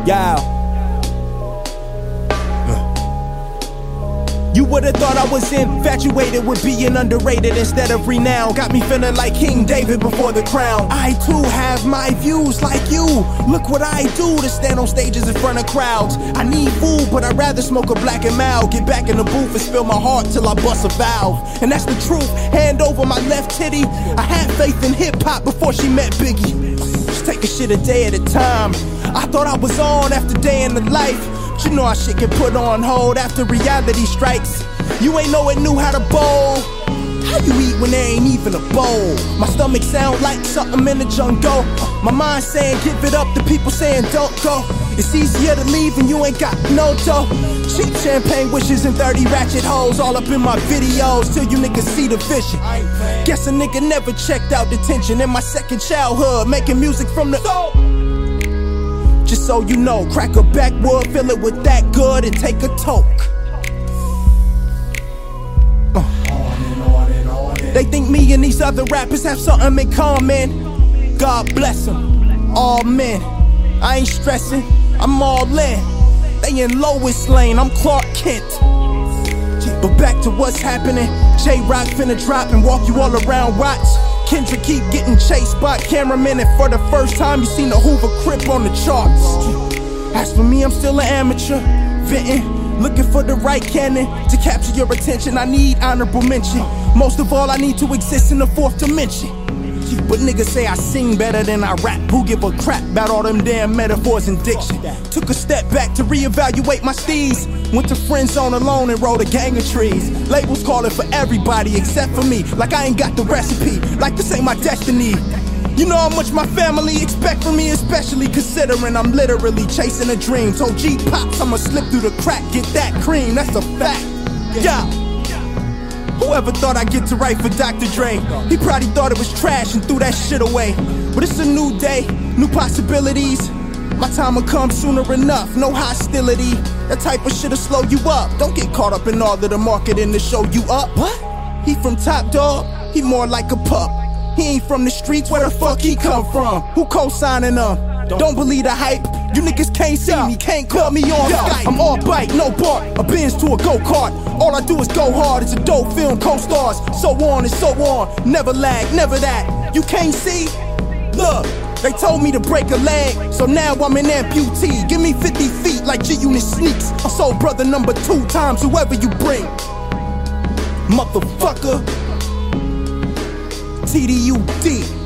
Yeah. You would've thought I was infatuated with being underrated instead of renowned. Got me feeling like King David before the crown. I too have my views like you. Look what I do to stand on stages in front of crowds. I need food, but I'd rather smoke a Black and Mild. Get back in the booth and spill my heart till I bust a valve. And that's the truth, hand over my left titty. I had faith in hip-hop before she met Biggie. Just take a shit a day at a time. I thought I was on after day in the life. You know how shit get put on hold after reality strikes. You ain't know it knew how to bowl. How you eat when there ain't even a bowl? My stomach sound like something in the jungle. My mind saying give it up, the people saying don't go. It's easier to leave and you ain't got no dough. Cheap champagne wishes and 30 ratchet hoes all up in my videos till you niggas see the vision. Guess a nigga never checked out detention in my second childhood, making music from the Just so you know, crack a backwood, fill it with that good and take a toke. They think me and these other rappers have something in common. God bless them, all men. I ain't stressing, I'm all in. They in Lois Lane, I'm Clark Kent. But back to what's happening. J-Rock finna drop and walk you all around Watts. Kendrick keep getting chased by cameramen, and for the first time you seen the Hoover Crip on the charts. As for me, I'm still an amateur, venting, looking for the right cannon to capture your attention. I need honorable mention. Most of all, I need to exist in the fourth dimension. But niggas say I sing better than I rap. Who give a crap about all them damn metaphors and diction? Took a step back to reevaluate my steez. Went to friend zone alone and rolled a gang of trees. Labels calling for everybody except for me. Like I ain't got the recipe, like this ain't my destiny. You know how much my family expect from me, especially considering I'm literally chasing a dream. Told G Pops I'ma slip through the crack, get that cream, that's a fact. Yeah. Whoever thought I'd get to write for Dr. Dre? He probably thought it was trash and threw that shit away. But it's a new day, new possibilities. My time will come sooner enough, no hostility. That type of shit'll slow you up. Don't get caught up in all of the marketing to show you up. What? He from Top Dog, he more like a pup. He ain't from the streets, where the fuck he come from? Who co-signing them? Don't believe the hype. You niggas can't see me, can't call me on Skype. I'm all bite, no bark, a Benz to a go-kart. All I do is go hard, it's a dope film, co-stars. So on and so on, never lag, never that. You can't see? Look, they told me to break a leg, so now I'm an amputee. Give me 50 feet like G-Unit sneaks. I'm soul brother number 2 times whoever you bring. Motherfucker. TDUD.